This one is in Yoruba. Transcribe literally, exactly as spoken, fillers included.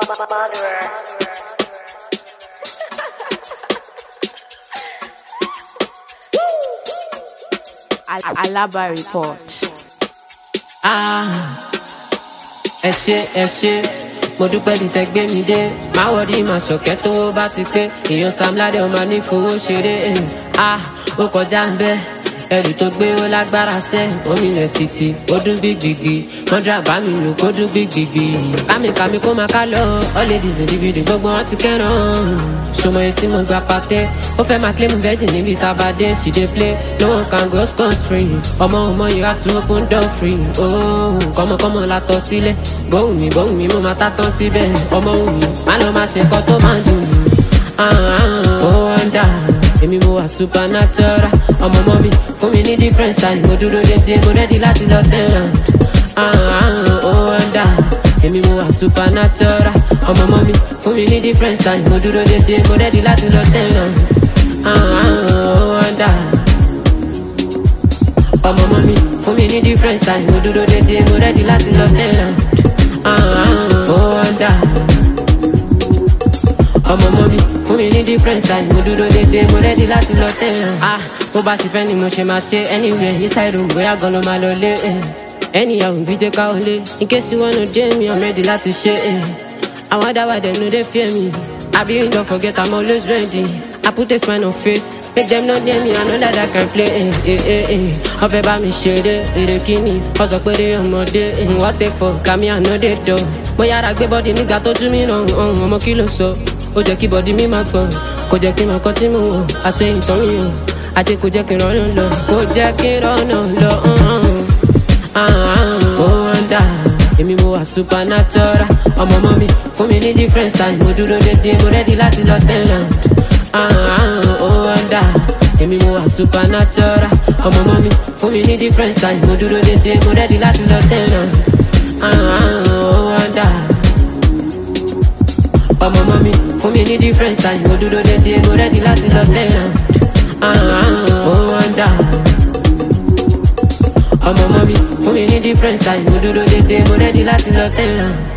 Alaba report. Ah, ẹ ṣé ẹ ṣé mo dúpẹ́ bí tẹ́ gbé mi dé má wọrí má ṣọ̀kẹ́ tó bá ti pé èèyàn Sam Ládé ọmọ ní fowó ṣeré. Ah, ó kọjá ń bẹ́ ẹrù tó gbé ó lágbára sẹ́ omi rẹ̀ títí ó dún bí gbìgbì mọ́dúrà bá mi lò kó dún bí gbìgbì. kámikàmi kó máa ká lọ all ladies individual gbogbo wọn ti kẹ́ràn ṣọmọ etí mo gba pàtẹ́ ó fẹ́ máa claim virgin níbi tá a bá dé she dey play no one can go scot free ọmọ ọmọ you have to open door free. Oh, kọ́mọkọ́mọ la tọ́ sílẹ̀ bóun mi bóun mi mo máa tá tán síbẹ̀ ọmọ òun mi má lọ máa ṣe nǹkan tó máa dùn mí. ó wọ́ndà èmi mo wà supernatural ọmọ ọmọ mi fún mi ní different style mo dúró dédé mo ready láti lọ tẹ̀ràn. ó wọ́ndà èmi mo wà supernatural ọmọ ọmọ mi fún mi ní different style mo dúró dédé mo ready láti lọ tẹ̀ràn. ó wọ́ndà ọmọ ọmọ mi fún mi ní different style mo dúró dédé mo ready láti lọ tẹ̀ràn. ó wọ́ndà ọmọ ọmọ mi fún mi ní different style mo dúró dédé mo ready láti lọ tẹ̀ràn. Ah, bó bá sì fẹ́ ni mo ṣe máa ṣe anywhere inside room bóyá gan ló máa lọ lé. Anyhow, bí jẹ́ ká ó lé in case you wanna dé mi I'm ready láti ṣe. Àwọn dáwà dem no dey fear me I be you don't forget I'm always ready. I put a smile on face make them not near me I know that I can play. Wọ́n fẹ́ bá mi ṣeré èrè kíni wọ́n sọ pé rí ọmọdé what the fuck kàmí àná dé dọ̀. Mo yára gbé bọ́dì nígbà tó jú mi ràn ọmọ kí ló sọ ó jẹ́ kí bọ́dì mi máa gbọ̀n kò jẹ́ kí n mọ̀ kọ́ tí mo wọ̀ àṣẹ ìtàn mi hàn àti kò jẹ́ kí n rọ́nà lọ kò jẹ́ kí n rọ́nà lọ. ó wọ́ndà èmi mo wà supernatural ọmọ ọmọ mi fún mi ní different style mo dúró dédé mo ready láti lọ tẹ̀ràn. ó wọ́ndà èmi mo wà supernatural ọmọ ọmọ mi fún mi ní different style mo dúró dédé mo ready láti lọ tẹ̀ràn. ó wọ́ndà ọmọ ọmọ mi fún mi ní different style mo dúró dédé mo ready láti lọ tẹ̀ràn. ó wọ́ndà ọmọ ọmọ mi fún mi ní different style mo dúró dédé mo ready láti lọ tẹ̀ràn.